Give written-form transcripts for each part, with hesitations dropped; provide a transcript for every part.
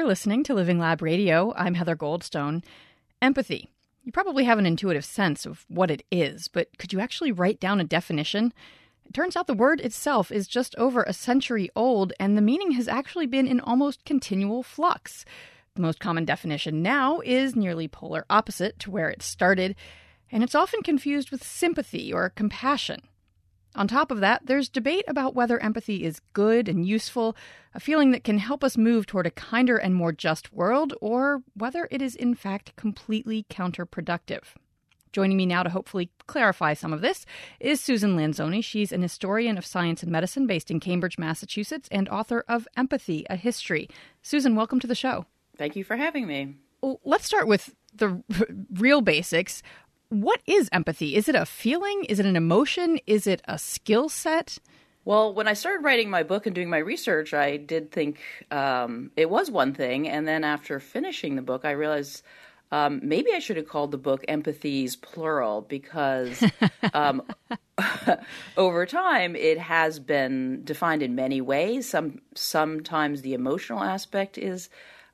You're listening to Living Lab Radio. I'm Heather Goldstone. Empathy. You probably have an intuitive sense of what it is, but could you actually write down a definition? It turns out the word itself is just over a century old, and the meaning has actually been in almost continual flux. The most common definition now is nearly polar opposite to where it started, and it's often confused with sympathy or compassion. On top of that, there's debate about whether empathy is good and useful, a feeling that can help us move toward a kinder and more just world, or whether it is in fact completely counterproductive. Joining me now to hopefully clarify some of this is Susan Lanzoni. She's an historian of science and medicine based in Cambridge, Massachusetts, and author of Empathy, A History. Susan, welcome to the show. Thank you for having me. Well, let's start with the real basics. What is empathy? Is it a feeling? Is it an emotion? Is it a skill set? Well, when I started writing my book and doing my research, I did think it was one thing. And then after finishing the book, I realized maybe I should have called the book Empathies Plural, because over time it has been defined in many ways. Sometimes the emotional aspect is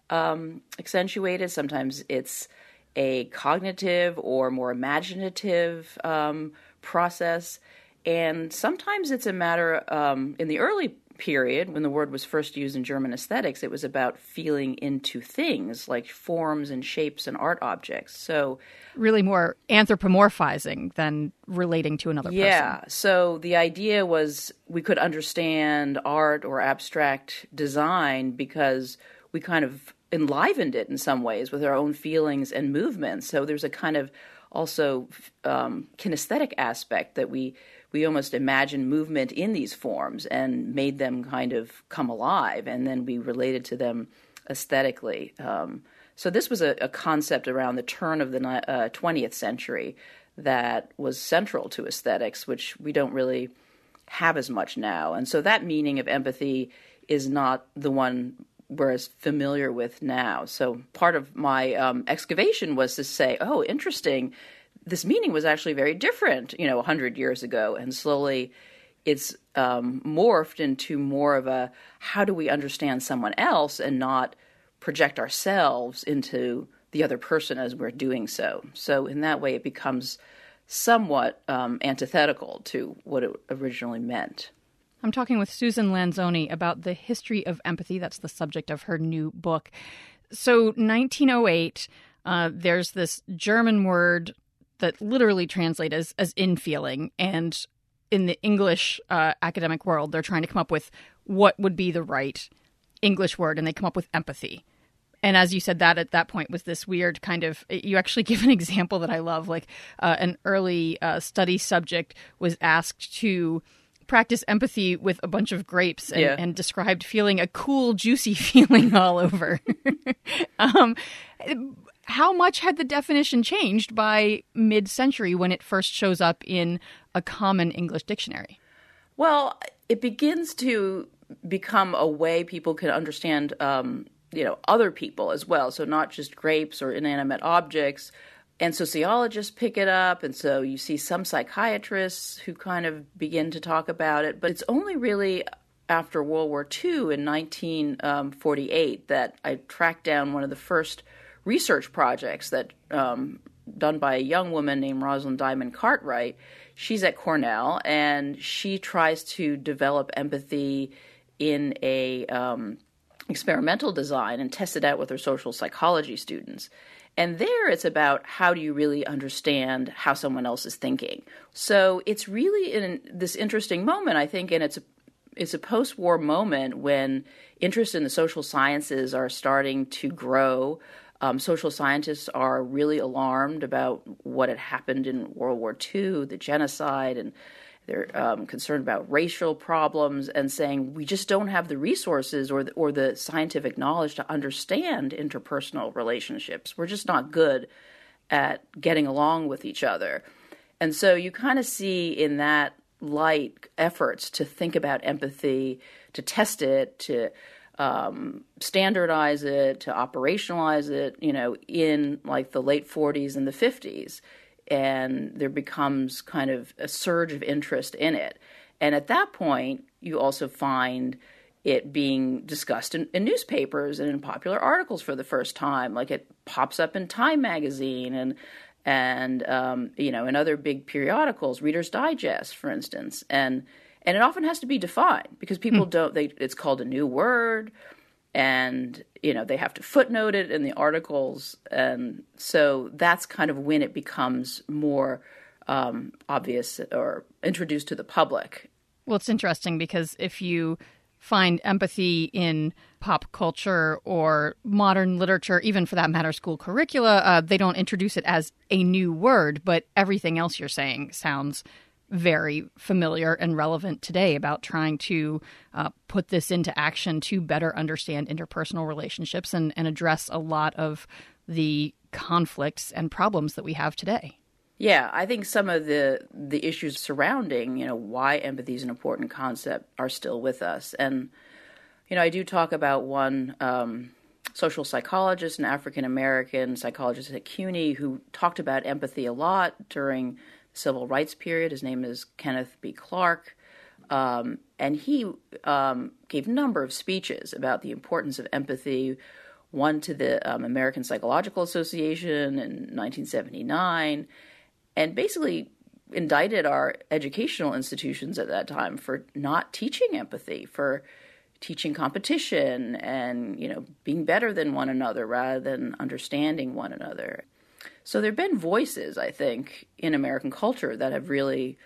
accentuated. Sometimes it's a cognitive or more imaginative process. And sometimes it's a matter, in the early period, when the word was first used in German aesthetics, it was about feeling into things like forms and shapes and art objects. So really more anthropomorphizing than relating to another person. Yeah. So the idea was we could understand art or abstract design because we kind of enlivened it in some ways with our own feelings and movements. So there's a kind of also kinesthetic aspect that we almost imagine movement in these forms and made them kind of come alive, and then we related to them aesthetically. So this was a concept around the turn of the 20th century that was central to aesthetics, which we don't really have as much now. And so that meaning of empathy is not the one we're as familiar with now. So part of my excavation was to say, oh, interesting, this meaning was actually very different, 100 years ago. And slowly it's morphed into more of a, how do we understand someone else and not project ourselves into the other person as we're doing so. So in that way, it becomes somewhat antithetical to what it originally meant. I'm talking with Susan Lanzoni about the history of empathy. That's the subject of her new book. So 1908, there's this German word that literally translates as infeeling. And in the English academic world, they're trying to come up with what would be the right English word, and they come up with empathy. And as you said, that at that point was this weird kind of, you actually give an example that I love, like an early study subject was asked to practice empathy with a bunch of grapes and described feeling a cool, juicy feeling all over. How much had the definition changed by mid-century when it first shows up in a common English dictionary? Well, it begins to become a way people can understand, other people as well. So not just grapes or inanimate objects. And sociologists pick it up, and so you see some psychiatrists who kind of begin to talk about it. But it's only really after World War II in 1948 that I tracked down one of the first research projects that done by a young woman named Rosalind Diamond Cartwright. She's at Cornell, and she tries to develop empathy in a experimental design and test it out with her social psychology students. And there it's about how do you really understand how someone else is thinking. So it's really in this interesting moment, I think, and it's a post-war moment when interest in the social sciences are starting to grow. Social scientists are really alarmed about what had happened in World War II, the genocide, and they're concerned about racial problems and saying we just don't have the resources or the scientific knowledge to understand interpersonal relationships. We're just not good at getting along with each other. And so you kind of see in that light efforts to think about empathy, to test it, to standardize it, to operationalize it, in like the late 40s and the 50s. And there becomes kind of a surge of interest in it. And at that point, you also find it being discussed in newspapers and in popular articles for the first time. Like it pops up in Time magazine and in other big periodicals, Reader's Digest, for instance. And it often has to be defined because people it's called a new word, and, they have to footnote it in the articles. And so that's kind of when it becomes more obvious or introduced to the public. Well, it's interesting because if you find empathy in pop culture or modern literature, even for that matter, school curricula, they don't introduce it as a new word, but everything else you're saying sounds very familiar and relevant today about trying to put this into action to better understand interpersonal relationships and address a lot of the conflicts and problems that we have today. Yeah, I think some of the issues surrounding, why empathy is an important concept are still with us. And, I do talk about one social psychologist, an African-American psychologist at CUNY, who talked about empathy a lot during the civil rights period. His name is Kenneth B. Clark. And he gave a number of speeches about the importance of empathy, one to the American Psychological Association in 1979, and basically indicted our educational institutions at that time for not teaching empathy, for teaching competition and, being better than one another rather than understanding one another. So there have been voices, I think, in American culture that have really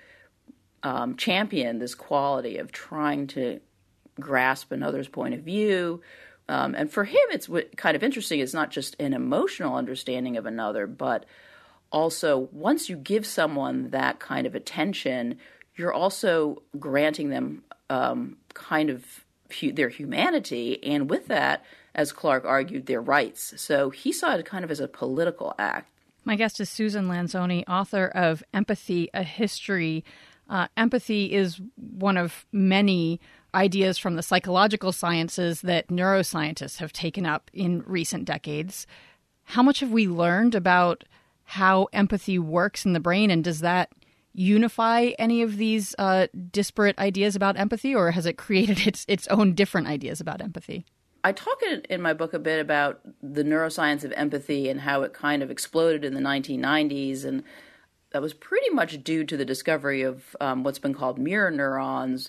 championed this quality of trying to grasp another's point of view. And for him, it's kind of interesting. It's not just an emotional understanding of another, but also, once you give someone that kind of attention, you're also granting them kind of their humanity, and with that, as Clark argued, their rights. So he saw it kind of as a political act. My guest is Susan Lanzoni, author of Empathy, A History. Empathy is one of many ideas from the psychological sciences that neuroscientists have taken up in recent decades. How much have we learned about how empathy works in the brain, and does that unify any of these disparate ideas about empathy, or has it created its own different ideas about empathy? I talk in my book a bit about the neuroscience of empathy and how it kind of exploded in the 1990s, and that was pretty much due to the discovery of what's been called mirror neurons,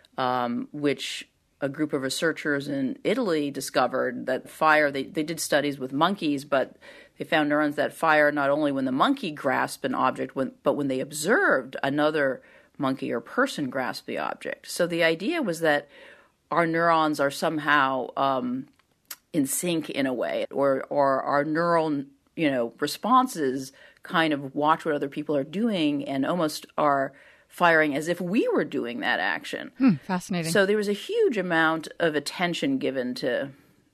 which a group of researchers in Italy discovered that fire. They did studies with monkeys, but they found neurons that fire not only when the monkey grasped an object, but when they observed another monkey or person grasp the object. So the idea was that our neurons are somehow in sync in a way, or our neural responses kind of watch what other people are doing and almost are firing as if we were doing that action. Fascinating. So there was a huge amount of attention given to,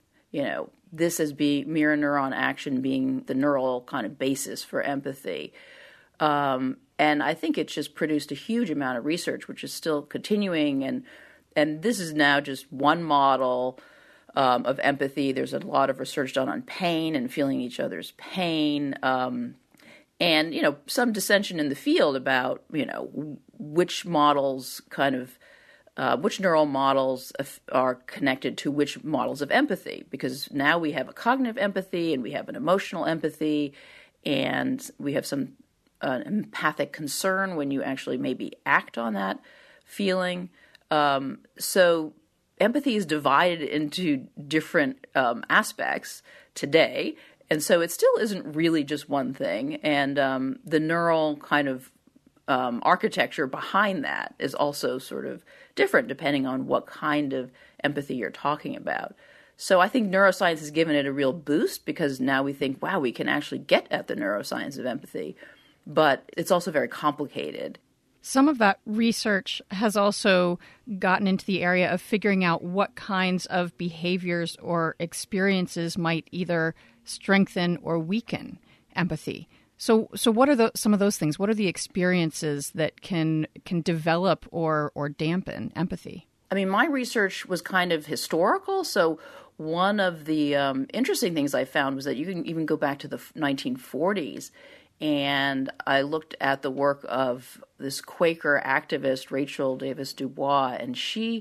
this as being mirror neuron action being the neural kind of basis for empathy. And I think it's just produced a huge amount of research, which is still continuing. And this is now just one model of empathy. There's a lot of research done on pain and feeling each other's pain. And, some dissension in the field about, which models which neural models are connected to which models of empathy, because now we have a cognitive empathy and we have an emotional empathy, and we have some empathic concern when you actually maybe act on that feeling. So empathy is divided into different aspects today, and so it still isn't really just one thing. And the neural kind of architecture behind that is also sort of different depending on what kind of empathy you're talking about. So I think neuroscience has given it a real boost because now we think, wow, we can actually get at the neuroscience of empathy. But it's also very complicated. Some of that research has also gotten into the area of figuring out what kinds of behaviors or experiences might either strengthen or weaken empathy. So what are some of those things? What are the experiences that can develop or dampen empathy? I mean, my research was kind of historical. So one of the interesting things I found was that you can even go back to the 1940s. And I looked at the work of this Quaker activist, Rachel Davis Du Bois, and she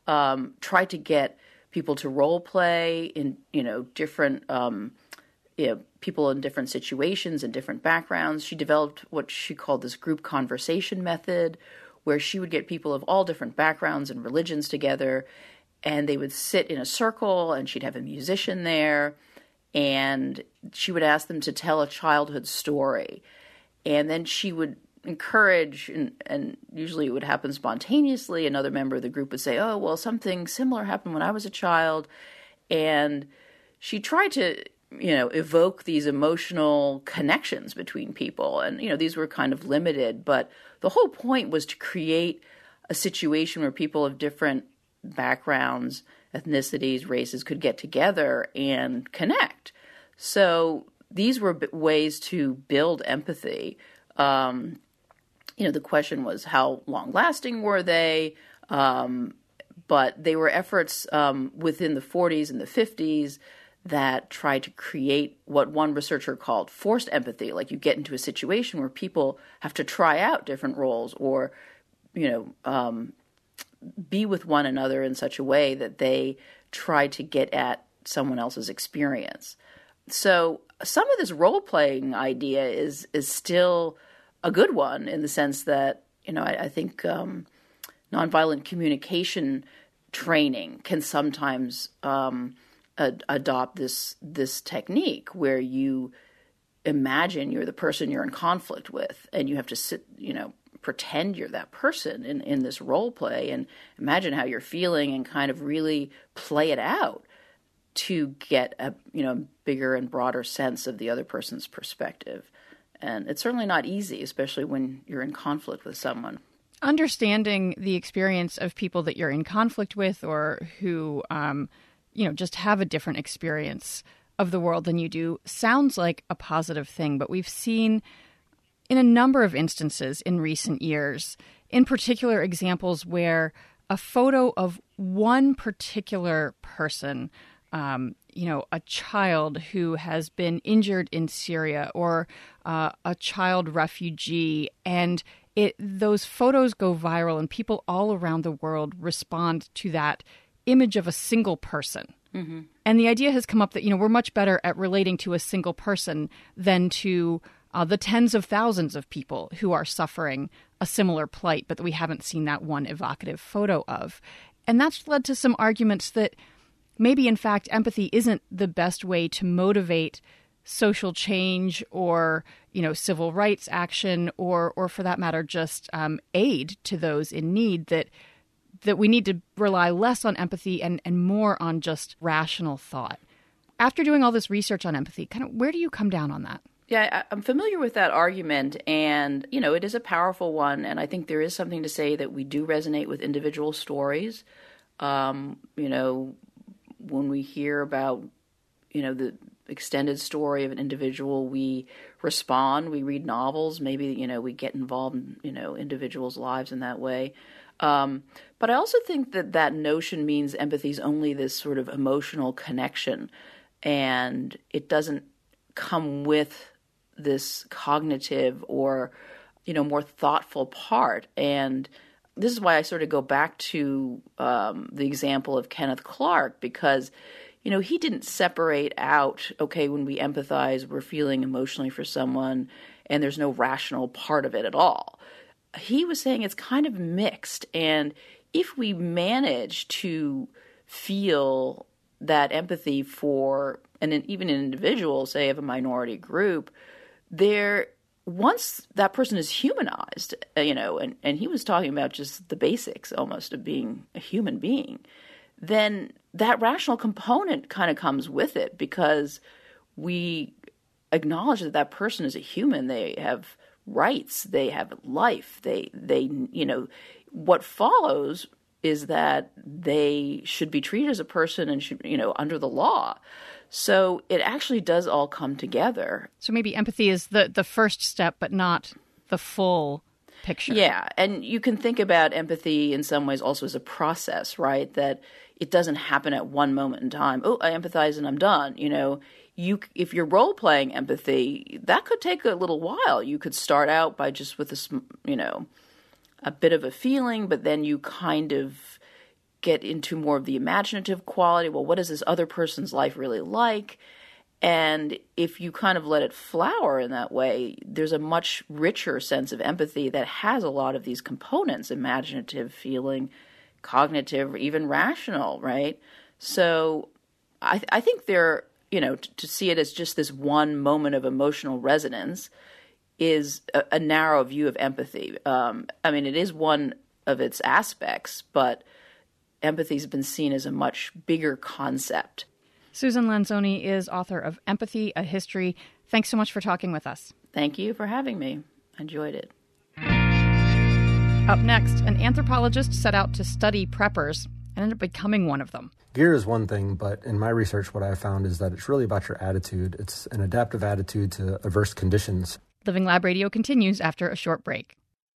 tried to get people to role play in, different, people in different situations and different backgrounds. She developed what she called this group conversation method, where she would get people of all different backgrounds and religions together, and they would sit in a circle, and she'd have a musician there, and she would ask them to tell a childhood story. And then she would encourage, and usually it would happen spontaneously, another member of the group would say, oh, well, something similar happened when I was a child. And she tried to, evoke these emotional connections between people. And, these were kind of limited, but the whole point was to create a situation where people of different backgrounds, ethnicities, races could get together and connect. So these were ways to build empathy. The question was, how long-lasting were they? But they were efforts within the 40s and the 50s that tried to create what one researcher called forced empathy. Like, you get into a situation where people have to try out different roles or, be with one another in such a way that they try to get at someone else's experience. So some of this role-playing idea is still a good one, in the sense that, I think nonviolent communication training can sometimes adopt this technique where you imagine you're the person you're in conflict with, and you have to sit, pretend you're that person in this role play, and imagine how you're feeling and kind of really play it out to get a bigger and broader sense of the other person's perspective. And it's certainly not easy, especially when you're in conflict with someone. Understanding the experience of people that you're in conflict with, or who, just have a different experience of the world than you do, sounds like a positive thing. But we've seen in a number of instances in recent years, in particular examples where a photo of one particular person, a child who has been injured in Syria, or a child refugee, and those photos go viral, and people all around the world respond to that image of a single person. Mm-hmm. And the idea has come up that, we're much better at relating to a single person than to the tens of thousands of people who are suffering a similar plight, but that we haven't seen that one evocative photo of. And that's led to some arguments that maybe, in fact, empathy isn't the best way to motivate social change or, civil rights action, or for that matter, just aid to those in need, that we need to rely less on empathy and more on just rational thought. After doing all this research on empathy, kind of where do you come down on that? Yeah, I'm familiar with that argument, and, it is a powerful one, and I think there is something to say that we do resonate with individual stories. When we hear about, the extended story of an individual, we respond, we read novels, maybe, we get involved in, individuals' lives in that way. But I also think that notion means empathy is only this sort of emotional connection, and it doesn't come with this cognitive or, more thoughtful part. And this is why I sort of go back to the example of Kenneth Clark, because, he didn't separate out, okay, when we empathize, we're feeling emotionally for someone, and there's no rational part of it at all. He was saying it's kind of mixed, and if we manage to feel that empathy for, and even an individual, say, of a minority group, once that person is humanized, and he was talking about just the basics almost of being a human being, then that rational component kind of comes with it, because we acknowledge that person is a human. They have rights, they have life, they what follows is that they should be treated as a person and should, under the law. So it actually does all come together. So maybe empathy is the first step, but not the full picture. Yeah, and you can think about empathy in some ways also as a process, right? That it doesn't happen at one moment in time. Oh, I empathize and I'm done. If you're role-playing empathy, that could take a little while. You could start out by just with a bit of a feeling, but then you kind of get into more of the imaginative quality. Well, what is this other person's life really like? And if you kind of let it flower in that way, there's a much richer sense of empathy that has a lot of these components: imaginative, feeling, cognitive, even rational, right? So I think there, to see it as just this one moment of emotional resonance is a narrow view of empathy. It is one of its aspects, but empathy has been seen as a much bigger concept. Susan Lanzoni is author of Empathy, A History. Thanks so much for talking with us. Thank you for having me. I enjoyed it. Up next, an anthropologist set out to study preppers and ended up becoming one of them. Gear is one thing, but in my research, what I found is that it's really about your attitude. It's an adaptive attitude to adverse conditions. Living Lab Radio continues after a short break.